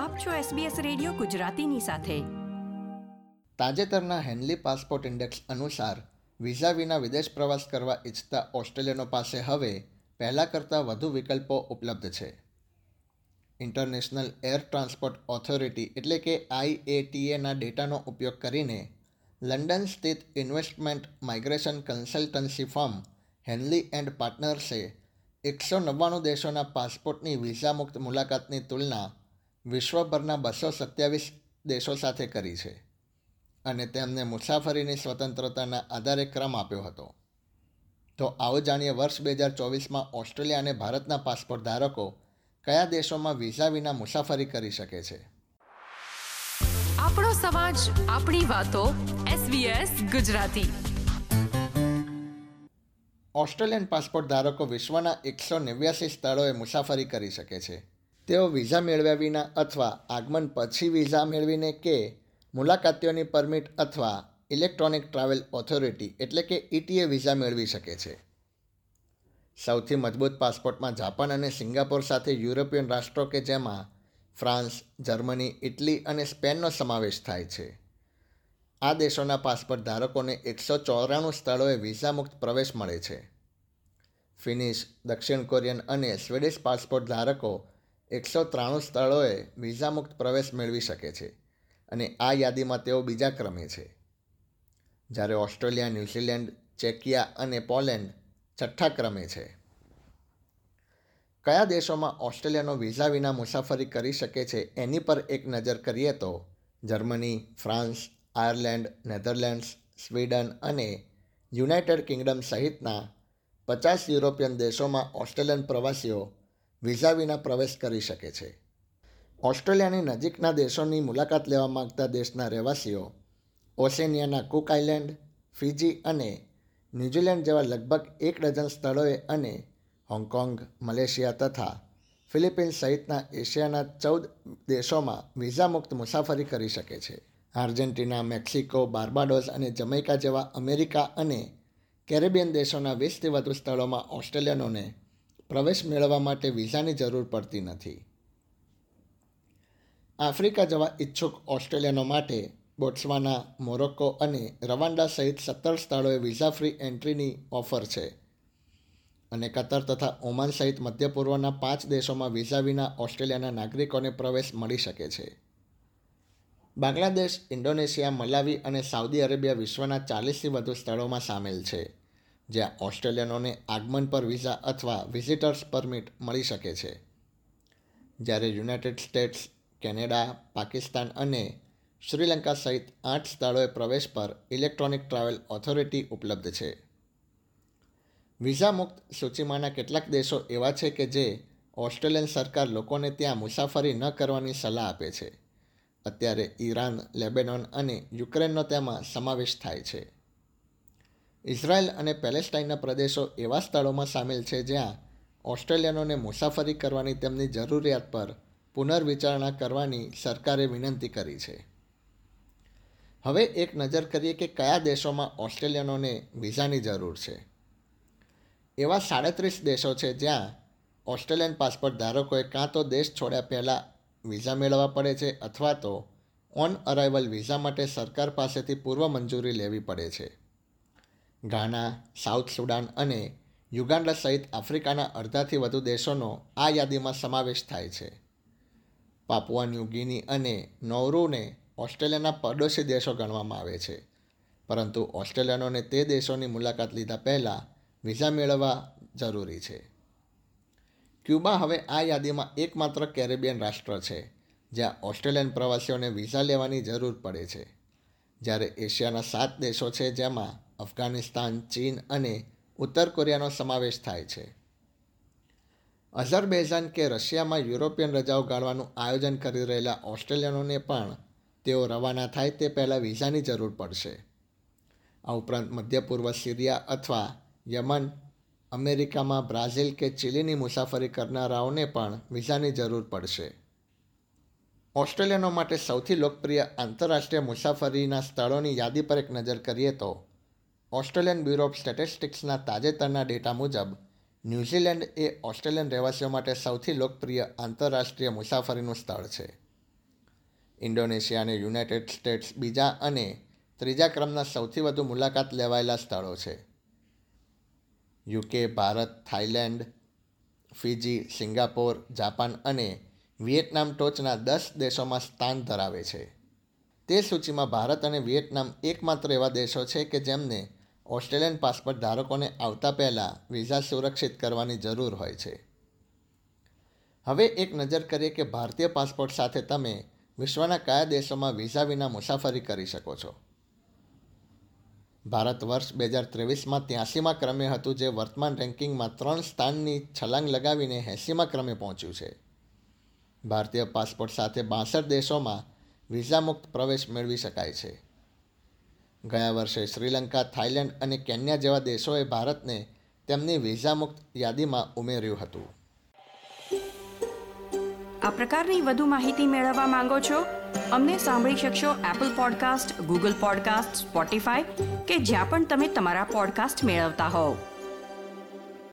આપ છો SBS radio ગુજરાતીની સાથે. તાજેતરના હેનલી પાસપોર્ટ ઇન્ડેક્સ અનુસાર વિઝા વિના વિદેશ પ્રવાસ કરવા ઈચ્છતા ઓસ્ટ્રેલિયનો પાસે હવે પહેલાં કરતાં વધુ વિકલ્પો ઉપલબ્ધ છે. ઇન્ટરનેશનલ એર ટ્રાન્સપોર્ટ ઓથોરિટી એટલે કે IATAના ડેટાનો ઉપયોગ કરીને લંડન સ્થિત investment migration consultancy firm Henley and પાર્ટનર્સે 199 દેશોના પાસપોર્ટની વિઝા મુક્ત મુલાકાતની તુલના વિશ્વભરના 227 દેશો સાથે કરી છે અને તેમને મુસાફરીની સ્વતંત્રતાના આધારે ક્રમ આપ્યો હતો. તો આવો જાણીએ વર્ષ 2024માં ઓસ્ટ્રેલિયા અને ભારતના પાસપોર્ટ ધારકો કયા દેશોમાં વિઝા વિના મુસાફરી કરી શકે છે. આપણો સમાજ, આપણી વાતો. SBS ગુજરાતી. ઓસ્ટ્રેલિયન પાસપોર્ટ ધારકો વિશ્વના 189 સ્થળોએ મુસાફરી કરી શકે છે. તેઓ વિઝા મેળવ્યા વિના અથવા આગમન પછી વિઝા મેળવીને કે મુલાકાતીઓની પરમિટ અથવા ઇલેક્ટ્રોનિક ટ્રાવેલ ઓથોરિટી એટલે કે ETA વિઝા મેળવી શકે છે. સૌથી મજબૂત પાસપોર્ટમાં જાપાન અને સિંગાપોર સાથે યુરોપિયન રાષ્ટ્રો કે જેમાં ફ્રાન્સ, જર્મની, ઇટલી અને સ્પેનનો સમાવેશ થાય છે. આ દેશોના પાસપોર્ટ ધારકોને 194 સ્થળોએ વિઝા મુક્ત પ્રવેશ મળે છે. ફિનિશ, દક્ષિણ કોરિયન અને સ્વીડિશ પાસપોર્ટ ધારકો 193 સ્થળોએ વિઝા મુક્ત પ્રવેશ મેળવી શકે છે અને આ યાદીમાં તેઓ બીજા ક્રમે છે. જ્યારે ઓસ્ટ્રેલિયા, ન્યૂઝીલેન્ડ, ચેકિયા અને પોલેન્ડ છઠ્ઠા ક્રમે છે. કયા દેશોમાં ઓસ્ટ્રેલિયાનો વિઝા વિના મુસાફરી કરી શકે છે એની પર એક નજર કરીએ તો Germany, France, Ireland, Netherlands, Sweden અને યુનાઇટેડ કિંગડમ સહિતના 50 યુરોપિયન દેશોમાં ઓસ્ટ્રેલિયન પ્રવાસીઓ વિઝા વિના પ્રવેશ કરી શકે છે. ઓસ્ટ્રેલિયાની નજીકના દેશોની મુલાકાત લેવા માંગતા દેશના રહેવાસીઓ ઓસેનિયાના કુક આઇલેન્ડ, ફિજી અને ન્યૂઝીલેન્ડ જેવા લગભગ 1 ડઝન સ્થળોએ અને હોંગકોંગ, મલેશિયા તથા ફિલિપિન્સ સહિતના એશિયાના 14 દેશોમાં વિઝા મુક્ત મુસાફરી કરી શકે છે. આર્જેન્ટિના, મેક્સિકો, બાર્બાડોસ અને જમૈકા જેવા અમેરિકા અને કેરેબિયન દેશોના 20થી વધુ સ્થળોમાં ઓસ્ટ્રેલિયનોને પ્રવેશ મેળવવા માટે વિઝાની જરૂર પડતી નથી. આફ્રિકા જવા ઈચ્છુક ઓસ્ટ્રેલિયનો માટે બોટ્સવાના, મોરોક્કો અને રવાન્ડા સહિત 17 સ્થળોએ વિઝા ફ્રી એન્ટ્રીની ઓફર છે અને કતર તથા ઓમાન સહિત મધ્ય પૂર્વના 5 દેશોમાં વિઝા વિના ઓસ્ટ્રેલિયાના નાગરિકોને પ્રવેશ મળી શકે છે. બાંગ્લાદેશ, ઇન્ડોનેશિયા, મલાવી અને સાઉદી અરેબિયા વિશ્વના 40થી વધુ સ્થળોમાં સામેલ છે જ્યાં ઓસ્ટ્રેલિયનોને આગમન પર વિઝા અથવા વિઝિટર્સ પરમિટ મળી શકે છે. જ્યારે યુનાઇટેડ સ્ટેટ્સ, કેનેડા, પાકિસ્તાન અને શ્રીલંકા સહિત 8 સ્થળોએ પ્રવેશ પર ઇલેક્ટ્રોનિક ટ્રાવેલ ઓથોરિટી ઉપલબ્ધ છે. વિઝા મુક્ત સૂચિમાંના કેટલાક દેશો એવા છે કે જે ઓસ્ટ્રેલિયન સરકાર લોકોને ત્યાં મુસાફરી ન કરવાની સલાહ આપે છે. અત્યારે ઈરાન, લેબેનોન અને યુક્રેનનો તેમાં સમાવેશ થાય છે. ઇઝરાયલ અને પેલેસ્ટાઇનના પ્રદેશો એવા સ્થળોમાં સામેલ છે જ્યાં ઓસ્ટ્રેલિયનોને મુસાફરી કરવાની તેમની જરૂરિયાત પર પુનર્વિચારણા કરવાની સરકારે વિનંતી કરી છે. હવે એક નજર કરીએ કે કયા દેશોમાં ઓસ્ટ્રેલિયનોને વિઝાની જરૂર છે. એવા 37 દેશો છે જ્યાં ઓસ્ટ્રેલિયન પાસપોર્ટ ધારકોએ કાં તો દેશ છોડ્યા પહેલાં વિઝા મેળવવા પડે છે અથવા તો ઓન અરાઇવલ વિઝા માટે સરકાર પાસેથી પૂર્વ મંજૂરી લેવી પડે છે. ઘાના, સાઉથ સુડાન અને યુગાન્ડા સહિત આફ્રિકાના અડધાથી વધુ દેશોનો આ યાદીમાં સમાવેશ થાય છે. પાપુઆ ન્યૂ ગિની અને નૌરુને ઓસ્ટ્રેલિયાના પડોશી દેશો ગણવામાં આવે છે, પરંતુ ઓસ્ટ્રેલિયનોને તે દેશોની મુલાકાત લીધા પહેલાં વિઝા મેળવવા જરૂરી છે. ક્યુબા હવે આ યાદીમાં એકમાત્ર કેરેબિયન રાષ્ટ્ર છે જ્યાં ઓસ્ટ્રેલિયન પ્રવાસીઓને વિઝા લેવાની જરૂર પડે છે. જ્યારે એશિયાના 7 દેશો છે જેમાં અફઘાનિસ્તાન, ચીન અને ઉત્તર કોરિયાનો સમાવેશ થાય છે. અઝરબૈજાન કે રશિયામાં યુરોપિયન રજાઓ ગાળવાનું આયોજન કરી રહેલા ઓસ્ટ્રેલિયનોને પણ તેઓ રવાના થાય તે પહેલાં વિઝાની જરૂર પડશે. આ ઉપરાંત મધ્ય પૂર્વ, સિરિયા અથવા યમન, અમેરિકામાં બ્રાઝિલ કે ચીલીની મુસાફરી કરનારાઓને પણ વિઝાની જરૂર પડશે. ઓસ્ટ્રેલિયનો માટે સૌથી લોકપ્રિય આંતરરાષ્ટ્રીય મુસાફરીના સ્થળોની યાદી પર એક નજર કરીએ તો ઓસ્ટ્રેલિયન બ્યુરો ઓફ સ્ટેટિસ્ટિક્સના તાજેતરના ડેટા મુજબ ન્યૂઝીલેન્ડ એ ઓસ્ટ્રેલિયન રહેવાસીઓ માટે સૌથી લોકપ્રિય આંતરરાષ્ટ્રીય મુસાફરીનું સ્થળ છે. ઇન્ડોનેશિયા અને યુનાઇટેડ સ્ટેટ્સ બીજા અને ત્રીજા ક્રમના સૌથી વધુ મુલાકાત લેવાયેલા સ્થળો છે. UK, Bharat, Thailand, Fiji, Singapore, Japan અને વિયેતનામ ટોચના 10 દેશોમાં સ્થાન ધરાવે છે. તે સૂચિમાં ભારત અને વિયેતનામ એકમાત્ર એવા દેશો છે કે જેમને ઓસ્ટ્રેલિયન પાસપોર્ટ ધારકોને આવતા પહેલાં વિઝા સુરક્ષિત કરવાની જરૂર હોય છે. હવે એક નજર કરીએ કે ભારતીય પાસપોર્ટ સાથે તમે વિશ્વના કયા દેશોમાં વિઝા વિના મુસાફરી કરી શકો છો. ભારત વર્ષ 2023માં 83મા ક્રમે હતું, જે વર્તમાન રેન્કિંગમાં 3 સ્થાનની છલાંગ લગાવીને 80મા ક્રમે પહોંચ્યું છે. ભારતીય પાસપોર્ટ સાથે 62 દેશોમાં વિઝા મુક્ત પ્રવેશ મેળવી શકાય છે. ગયા વર્ષે શ્રીલંકા, થાઇલેન્ડ અને કેન્યા જેવા દેશોએ ભારતને તેમની વિઝા મુક્ત યાદીમાં ઉમેર્યું હતું. આ પ્રકારની વધુ માહિતી મેળવવા માંગો છો? અમને સાંભળી શકશો Apple podcast, Google podcast, Spotify કે જ્યાં પણ તમે તમારા પોડકાસ્ટ મેળવતા હોવ.